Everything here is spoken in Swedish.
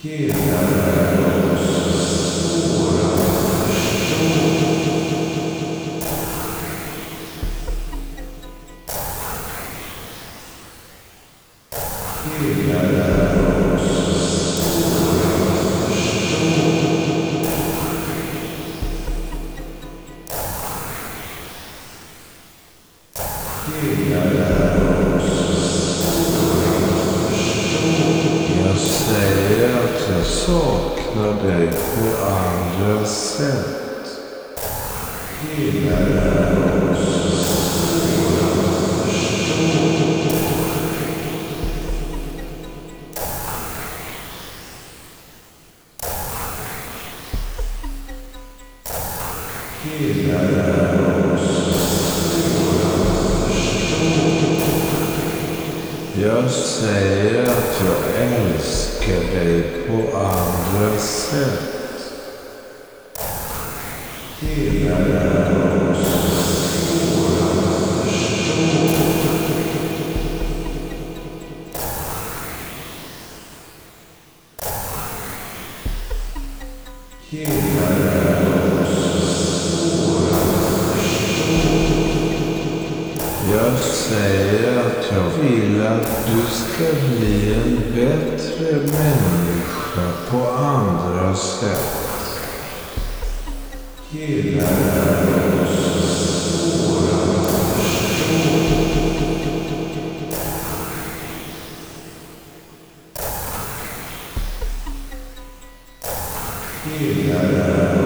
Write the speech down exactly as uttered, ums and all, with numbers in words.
Killar är också svåra att förstå. Killar är också svåra att förstå. Killar är också svåra att förstå. Jag säger att jag saknar dig på andra sätt. Killar är också svåra att förstå. Killar är också svåra att förstå. Jag säger att jag älskar dig på andra sätt. Killar är också svåra att förstå. Killar är också svåra att förstå. Jag säger att jag vill att du ska bli en bättre människa på andra sätt. Killar är också svåra att förstå. Killar är